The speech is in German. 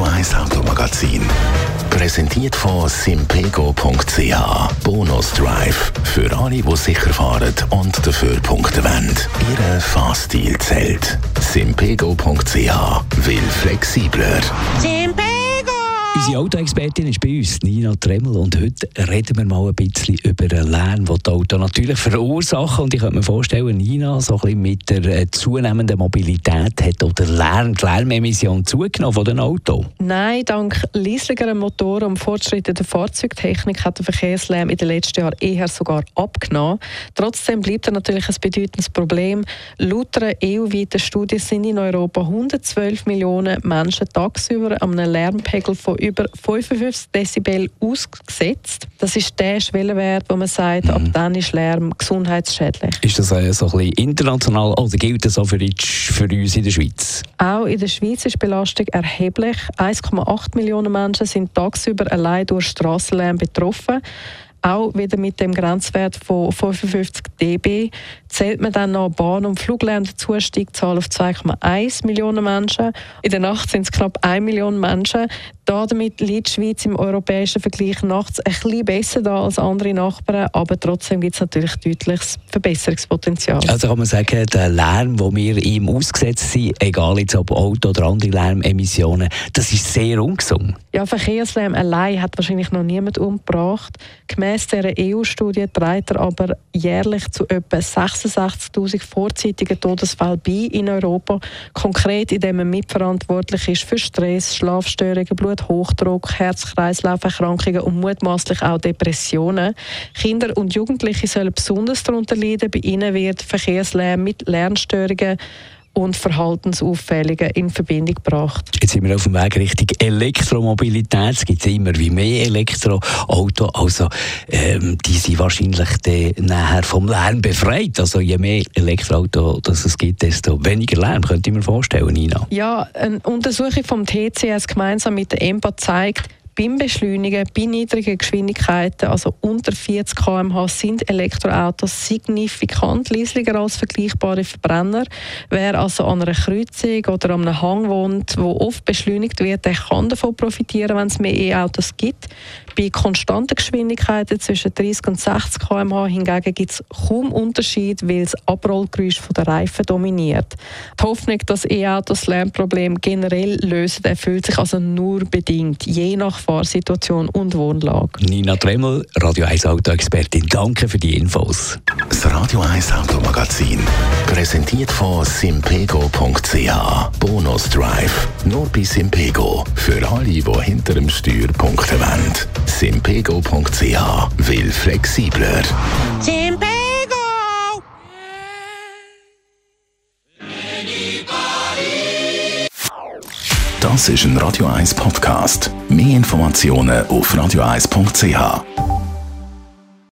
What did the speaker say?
1 Automagazin. Präsentiert von simpego.ch. Bonus Drive. Für alle, die sicher fahren und dafür Punkte wollen. Ihre Fahrstil zählt. Simpego.ch. Will flexibler. Unsere Autoexpertin ist bei uns, Nina Tremmel, und heute reden wir mal ein bisschen über den Lärm, den die Autos natürlich verursachen. Und ich könnte mir vorstellen, Nina, so ein bisschen mit der zunehmenden Mobilität hat auch die Lärmemission zugenommen von den Autos. Nein, dank leisligeren Motoren und Fortschritten der Fahrzeugtechnik hat der Verkehrslärm in den letzten Jahren eher sogar abgenommen. Trotzdem bleibt er natürlich ein bedeutendes Problem. Laut einer EU-weiten Studie sind in Europa 112 Millionen Menschen tagsüber an einem Lärmpegel von über 55 Dezibel ausgesetzt. Das ist der Schwellenwert, wo man sagt, ab dann ist Lärm gesundheitsschädlich. Ist das so ein bisschen international oder gilt das auch für uns in der Schweiz? Auch in der Schweiz ist die Belastung erheblich. 1,8 Millionen Menschen sind tagsüber allein durch Strassenlärm betroffen. Auch wieder mit dem Grenzwert von 55 dB. Zählt man dann noch Bahn- und Fluglärm dazu, steigt die Zahl auf 2,1 Millionen Menschen. In der Nacht sind es knapp 1 Million Menschen. Damit liegt die Schweiz im europäischen Vergleich nachts ein bisschen besser da als andere Nachbarn, aber trotzdem gibt es natürlich deutliches Verbesserungspotenzial. Also kann man sagen, der Lärm, den wir ihm ausgesetzt sind, egal jetzt ob Auto oder andere Lärmemissionen, das ist sehr ungesund. Ja, Verkehrslärm allein hat wahrscheinlich noch niemand umgebracht. Gemäss dieser EU-Studie trägt er aber jährlich zu etwa 66'000 vorzeitigen Todesfällen bei in Europa. Konkret, indem man mitverantwortlich ist für Stress, Schlafstörungen, Bluthochdruck, Herz-Kreislauf-Erkrankungen und mutmaßlich auch Depressionen. Kinder und Jugendliche sollen besonders darunter leiden. Bei ihnen wird Verkehrslärm mit Lernstörungen und Verhaltensauffällungen in Verbindung gebracht. Jetzt sind wir auf dem Weg Richtung Elektromobilität. Es gibt immer wie mehr Elektroautos. Also, die sind wahrscheinlich nachher vom Lärm befreit. Also je mehr Elektroautos es gibt, desto weniger Lärm, könnte ich mir vorstellen, Nina. Ja, eine Untersuchung vom TCS gemeinsam mit der EMPA zeigt, beim Beschleunigen, bei niedrigen Geschwindigkeiten, also unter 40 km/h, sind Elektroautos signifikant leislicher als vergleichbare Verbrenner. Wer also an einer Kreuzung oder an einem Hang wohnt, wo oft beschleunigt wird, der kann davon profitieren, wenn es mehr E-Autos gibt. Bei konstanten Geschwindigkeiten zwischen 30 und 60 km/h hingegen gibt es kaum Unterschied, weil das Abrollgeräusch der Reifen dominiert. Die Hoffnung, dass E-Autos das Lärmproblem generell lösen, erfüllt sich also nur bedingt, je nach Fahrsituation und Wohnlage. Nina Tremmel, Radio 1 Autoexpertin, danke für die Infos. Das Radio 1 Automagazin. Präsentiert von simpego.ch. Bonus Drive. Nur bei Simpego. Für alle, die hinter dem Steuer Punkte wollen. Simpego.ch. Will flexibler. Das ist ein Radio 1 Podcast. Mehr Informationen auf radio1.ch.